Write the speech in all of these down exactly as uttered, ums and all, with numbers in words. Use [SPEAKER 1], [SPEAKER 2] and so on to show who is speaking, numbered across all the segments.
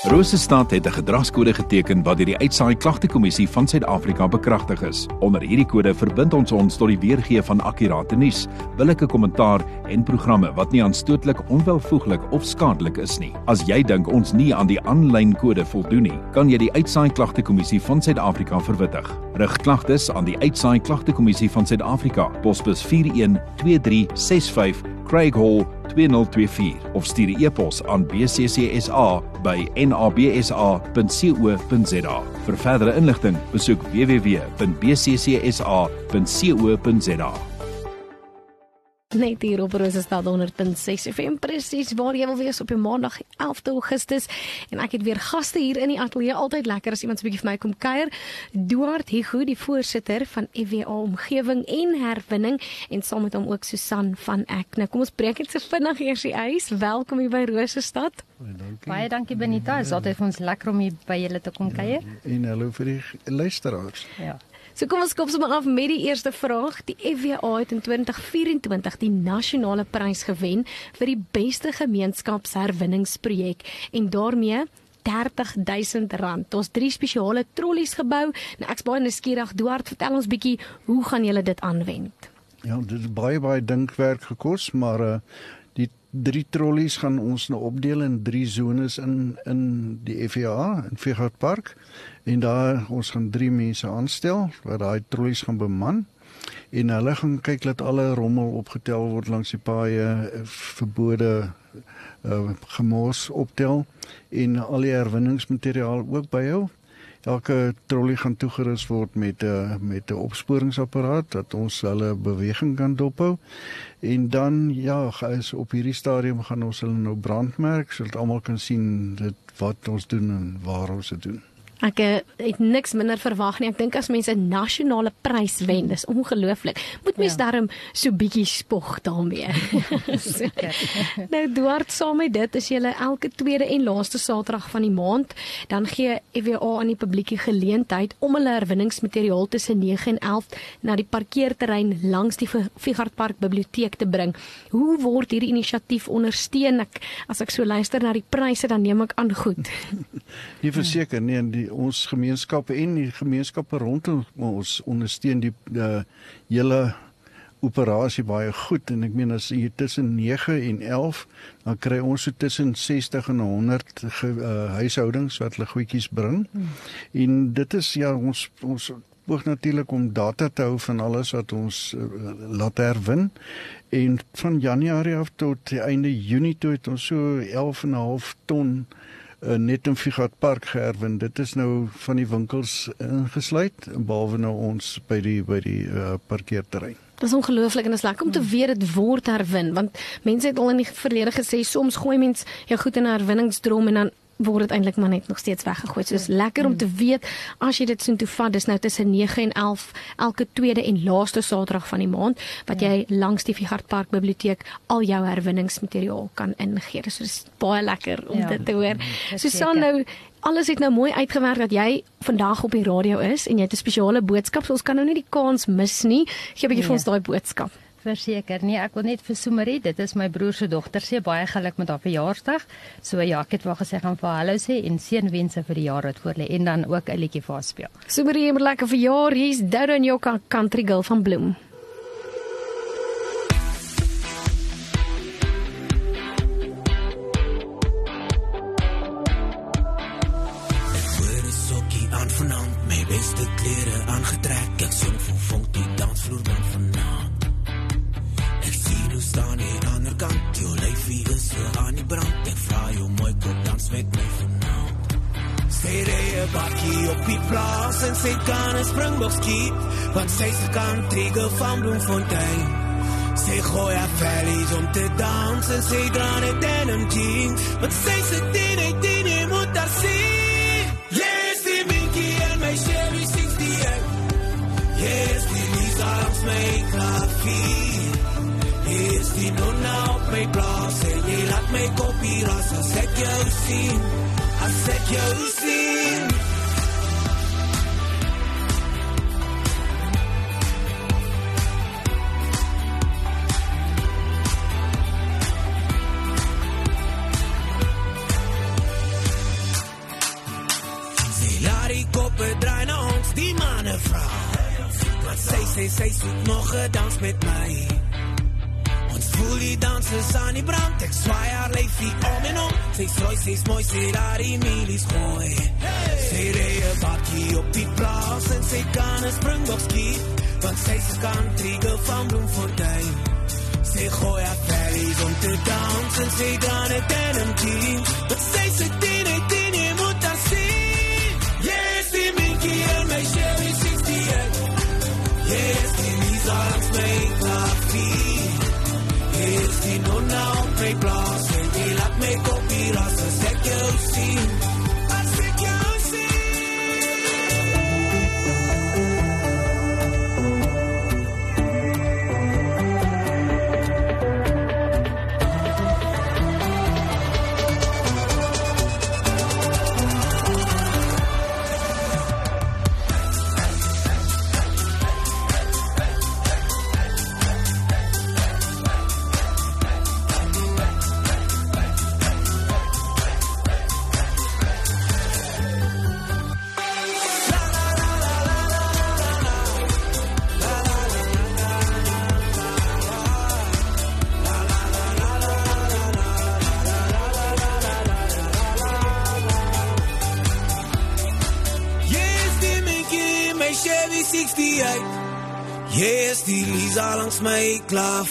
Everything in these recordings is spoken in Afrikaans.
[SPEAKER 1] Rosestad het 'n gedragskode geteken wat deur die Uitsaai Klagtekommissie van Suid-Afrika bekragtig is. Onder hierdie kode verbind ons ons tot die weergee van akkurate nuus, billike kommentaar en programme wat nie aanstootlik, onwelvoeglik of skadelik is nie. As jy dink ons nie aan die aanlyn kode voldoen nie, kan jy die Uitsaai Klagtekommissie van Suid-Afrika verwittig. Rig klagtes aan die Uitsaai Klagtekommissie van Suid-Afrika, posbus vier een twee drie ses vyf, Craig Hall twee nul twee vier of stuur 'n e-pos aan b c c s a by n a b s a punt co punt z a. Vir verdere inligting, besoek w w w punt b c c s a punt co punt z a.
[SPEAKER 2] Net hier op Rosestad honderd punt ses F M, presies waar jy wil wees op die maandag elfde Augustus. En ek het weer gaste hier in die ateljee, altyd lekker as iemand so 'n bietjie vir my kom kuier. Duart Hugo, die voorsitter van F W A Omgewing en Herwinning, en saam met hom ook Susan van Eck. Nou kom ons breek net so vinnig eers die ys. Welkom hier by Rosestad.
[SPEAKER 3] Dankie.
[SPEAKER 4] Baie dankie Benita, is altyd vir ons lekker om hier by julle te kom kuier.
[SPEAKER 3] Ja, en hallo vir die luisteraars.
[SPEAKER 4] Ja.
[SPEAKER 2] So kom ons kop sommer af met die eerste vraag. Die F W A het in twintig vyf en twintig die nasionale prys gewen vir die beste gemeenskapsherwinningsprojek en daarmee dertig duisend rand. Ons drie spesiale trollies gebou. Nou ek's baie nuuskierig. Duart, vertel ons bietjie, hoe gaan julle dit aanwend?
[SPEAKER 3] Ja, dit is baie baie dinkwerk gekos, maar uh, die drie trollies gaan ons nou opdeel in drie zones in in die F W A in Veegaardpark. En daar ons gaan drie mense aanstel wat daai trollies gaan beman. En hulle gaan kyk dat alle rommel opgetel word langs die paaie, verbode uh, gemors optel en al die herwinningsmateriaal ook byhou. Elke trollie gaan toegerus word met 'n uh, met 'n opsporingsapparaat dat ons hulle beweging kan dophou. En dan ja, is op hierdie stadium gaan ons hulle nou brandmerk sodat almal kan sien dit wat ons doen en waar ons dit doen.
[SPEAKER 2] Ek uh, het niks minder verwag nie. Ek dink as mense 'n nasionale prys wen, dis ongelooflik. Moet mens ja. daarom so bietjie spog daarmee. so. Nou Duart, saam met dit is julle elke tweede en laaste Saterdag van die maand, dan gee F W A aan die publiek die geleentheid om hulle herwinningsmateriaal tussen nege en elf na die parkeerterrein langs die Veegaardpark biblioteek te bring. Hoe word hierdie inisiatief ondersteun? Ek, as ek so luister na die pryse, dan neem ek aan goed.
[SPEAKER 3] Nie verseker nie, en die ons gemeenskappe en die gemeenskappe rondom ons ondersteun die uh, hele operasie baie goed, en ek meen as hier tussen nege en elf, dan kry ons so tussen sestig en honderd ge, uh, huishoudings wat hulle goedjies bring. Hmm. En dit is ja ons ons poog natuurlik om data te hou van alles wat ons uh, laat herwin. En van Januarie af tot einde Junie toe het ons so elf en 'n half ton Uh, net in Veegaardpark geherwin. Dit is nou van die winkels ingesluit, behalwe nou ons by die by die uh, parkeerterrein.
[SPEAKER 2] Dit is ongelooflik en dit is lekker om te weet dit word herwin, want mense het al in die verlede gesê soms gooi mens jou goed in 'n herwinningsdrom en dan word dit eintlik maar net nog steeds weggegooi. So dis lekker om te weet as jy dit so toe vat, dis nou tussen nege en elf elke tweede en laaste Saterdag van die maand wat jy langs die Veegaardpark biblioteek al jou herwinningsmateriaal kan ingee. So dis baie lekker om ja. dit te hoor. Susan, nou alles het nou mooi uitgewerk dat jy vandag op die radio is en jy het 'n spesiale boodskap, so ons kan nou nie die kans mis nie. Gee 'n bietjie vir ons daai boodskap.
[SPEAKER 4] Verseker, nee, ek wil net vir Sumarie, dit is my broer se dogter, sê baie geluk met haar verjaarsdag. So ja, ek het wel gesê gaan vir hallo sê en seënwense vir die jaar wat voor lê en dan ook 'n liedjie vir haar speel.
[SPEAKER 2] Sumarie, jy moet lekker verjaar. Hier's Dodo en Joka Country Girl van Bloem.
[SPEAKER 5] My beste klere aangetrek, ek sing vir vonk die dansvloer dan vanaand. Ek sien hoe staan jy aan die kant, jou lyfie is so aan die brand. Ek vra jou mooi kom dans met my vanaand. Sy rij 'n bakkie op die plaas en sy kan 'n springbok skiet, want sy se country girl van Bloemfontein. Sy gooi haar vellies om te dans en sy dra net denim jeans, want sy se tine tine moet daar sien. Chevy sixty-eight, yes, die Lisa langs my klavier. Yes, die nonna op my blaas en jy laat my kopie ras as ek jou sien, as ek jou sien. die koppe draai na ons, die manne vra. Want sy sê, sy soek nog 'n dans met my. Ons voel die dansers aan die brand, ek swaai haar lyfie om en om. Sy srooi, sy's mooi, sê daar die milies gooi. Sy ree 'n bakkie op die plaas en sy kan 'n springbok skiet, want sy's 'n country girl van Bloemfontein. Sy gooi haar vellies om te dans en sy dan 'n denim jeans, but sy's 'n teenie, teenie, moet haar sien. Yes, die Minkie en my Chevy sixty-eight. Yes, die Lisa langs my klavier. Yes, die nonna op my plaas en die laat my kopie ras as ek jou sien. As ek jou sien. Yes, die Lisa langs my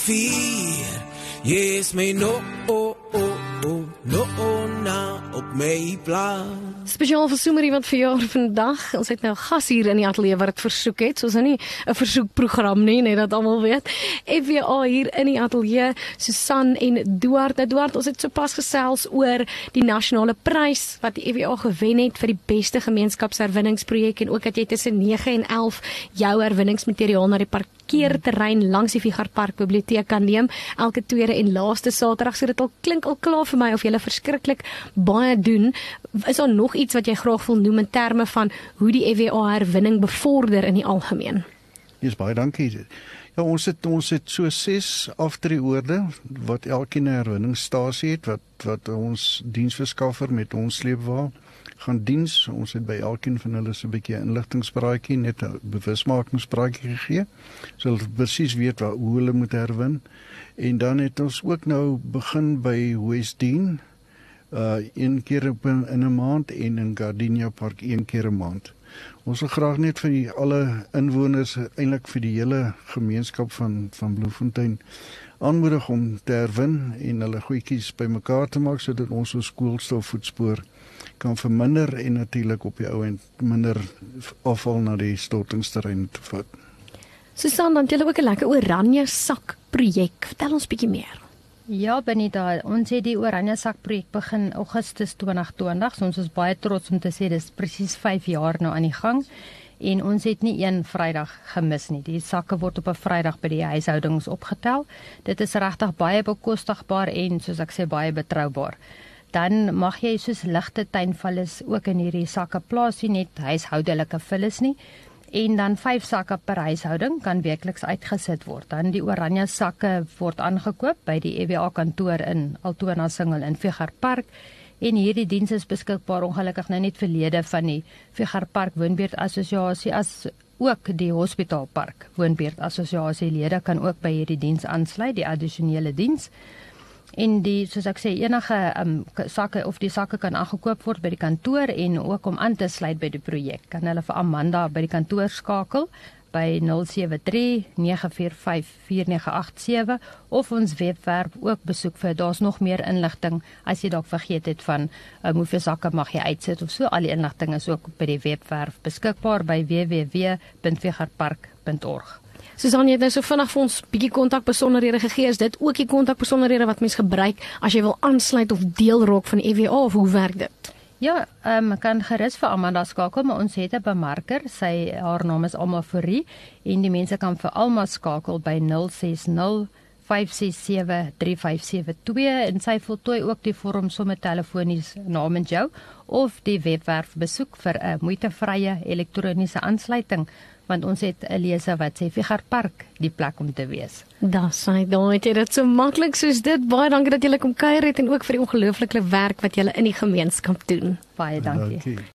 [SPEAKER 5] klavier. Yes, my no, oh, oh, oh, no, oh, na, op my plaas.
[SPEAKER 2] Spesiaal vir Soemerie wat verjaar vandag. Ons het nou gas hier in die ateljee wat dit versoek het. So is nou nie 'n versoekprogram nie, net dat almal weet. F W A hier in die ateljee, Susan en Duart. Nou Duart, ons het sopas gesels oor die nasionale prys wat die F W A gewen het vir die beste gemeenskapsherwinningsprojek en ook dat jy tussen nege en elf jou herwinningsmateriaal na die parkeerterrein langs die Figart Park biblioteek kan neem elke tweede en laaste Saterdag. So dit al klink al klaar vir my of jy verskriklik baie doen. Is daar nog iets wat jy graag wil noem in terme van hoe die F W A herwinning bevorder in die algemeen?
[SPEAKER 3] Dis baie dankie. Ja, ons het ons het so ses aftreeoorde wat elkeen 'n herwinningsstasie het wat wat ons diensverskaffer met ons sleepwa gaan diens. Ons het by elkeen van hulle so 'n bietjie inligtingspraatjie, net 'n bewusmakingspraatjie gegee. So hulle presies weet wat hoe hulle moet herwin. En dan het ons ook nou begin by Westdene, uh een keer op in, in 'n maand en in Gardenia Park een keer 'n maand. Ons wil graag net vir die, alle inwoners, eintlik vir die hele gemeenskap van van Bloemfontein aanmoedig om te herwin en hulle goedjies bymekaar te maak sodat ons ons koolstofvoetspoor kan verminder en natuurlik op die ou end minder afval na die stortingsterrein te vat.
[SPEAKER 2] Susan, dan het julle ook 'n lekker oranje sak projek. Vertel ons bietjie meer.
[SPEAKER 4] Ja, Benita, ons het die Oranje Sak projek begin Augustus twintig twintig. So ons is baie trots om te sê dis presies vyf jaar nou aan die gang en ons het nie een Vrydag gemis nie. Die sakke word op 'n Vrydag by die huishoudings opgetel. Dit is regtig baie bekostigbaar en soos ek sê baie betroubaar. Dan mag jy soos ligte tuinvullis ook in hierdie sakke plaas, nie net huishoudelike vullis nie. En dan vyf sakke per huishouding kan weekliks uitgesit word. Dan die oranje sakke word aangekoop by die F W A kantoor in Altona Singel in Figart Park. En hierdie diens is beskikbaar ongelukkig nou net vir lede van die Figart Park Woonbuurt Assosiasie as ook die Hospitaalpark Woonbuurt Assosiasie lede kan ook by hierdie diens aansluit, die addisionele diens. En die, soos ek sê, enige um, sakke of die sakke kan aangekoop word by die kantoor en ook om aan te sluit by die projek. Kan hulle vir Amanda by die kantoor skakel by nul sewe drie nege vier vyf vier nege agt sewe of ons webwerf ook besoek vir daar's nog meer inligting as jy dalk vergeet het van um, hoeveel sakke mag jy uitsit of so. Al die inligting is ook by die webwerf beskikbaar by w w w punt figartpark punt org.
[SPEAKER 2] Susan, jy het nou so vinnig vir ons bietjie kontakbesonderhede gegee. Is dit ook die kontakbesonderhede wat mens gebruik as jy wil aansluit of deel raak van die F W A of hoe werk dit?
[SPEAKER 4] Ja, um, kan gerus vir Amanda skakel, maar ons het 'n bemarker. Sy haar naam is Alma Fourie en die mense kan vir Alma skakel by nul ses nul vyf ses sewe drie vyf sewe twee en sy voltooi ook die vorm sommer telefonies namens jou of die webwerf besoek vir 'n moeitevrye elektroniese aansluiting. Want ons het 'n leser wat sê Figart Park die plek om te wees.
[SPEAKER 2] Daar sê dan het jy dit so maklik soos dit. Baie dankie dat julle kom kuier het en ook vir die ongelooflike werk wat julle in die gemeenskap doen.
[SPEAKER 4] Baie dankie. dankie.